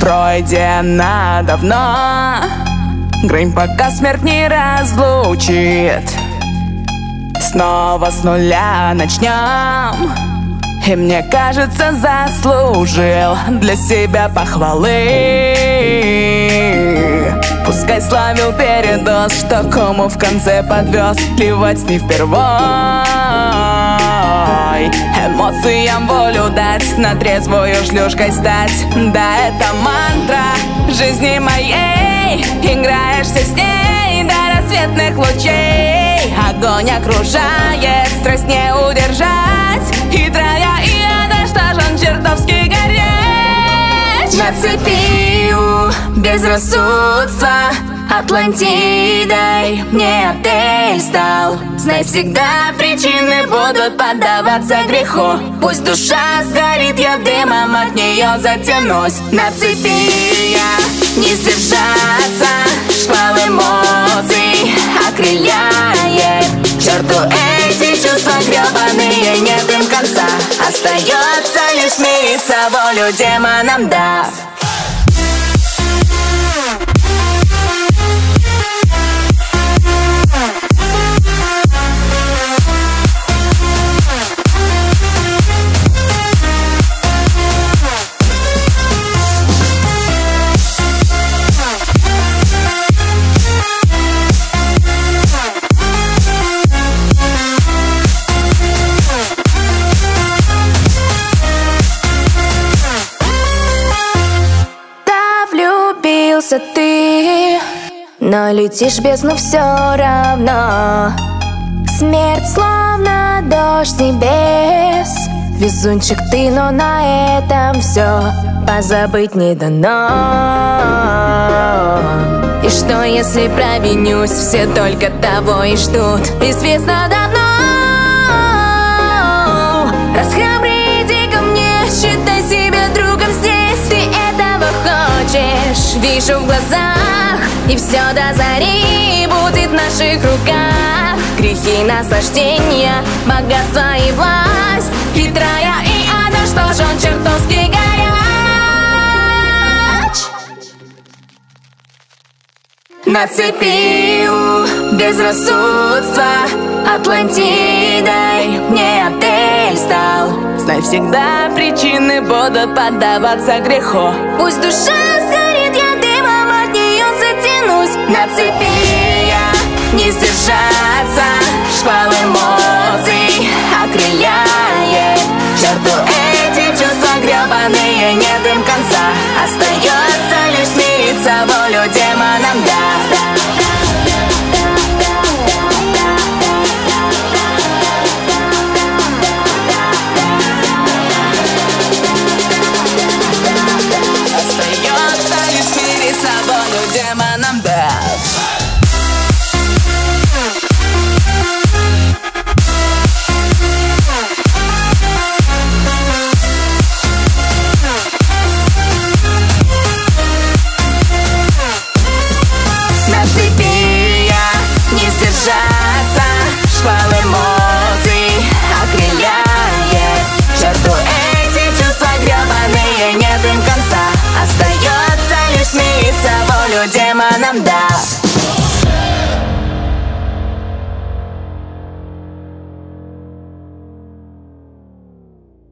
пройдена давно. Грань, пока смерть не разлучит. Снова с нуля начнем. И мне кажется, заслужил для себя похвалы. Пускай славил передоз, что кому в конце подвез. Плевать не впервой. Эмоциям волю дать, на трезвую шлюшкой стать. Да, это мантра жизни моей. Играешься с ней до рассветных лучей. Огонь окружает, страсть не удержать. Хитрая и ада, что ж он чертовски горяч. На цепи у безрассудства Атлантидой мне отель стал. Знай, всегда причины будут поддаваться греху. Пусть душа сгорит, я дымом от нее затянусь. На цепи я не сдержаться, шквал эмоций окрыляет. К черту эти чувства гребаные, нет им конца. Остается лишь мириться, волю демонам дав. Ты, но летишь в бездну все равно. Смерть словно дождь с небес. Везунчик ты, но на этом все. Позабыть не дано. И что если провинюсь? Все только того и ждут. Известно давно. Расхрабри, иди ко мне, считай себя другом здесь. Ты этого хочешь, вижу в глазах. И все до зари будет в наших руках. Грехи, наслаждения, богатство и власть. Хитрая и ада, что ж он чертовски горяч. На цепи у безрассудства Атлантидой мне отель стал. Знай, всегда причины будут поддаваться греху. Пусть душа сгорит, я дымом от нее затянусь. На цепи я не сдержаться, шквал эмоций окрыляет. К черту эти чувства гребаные, нет им конца. Остается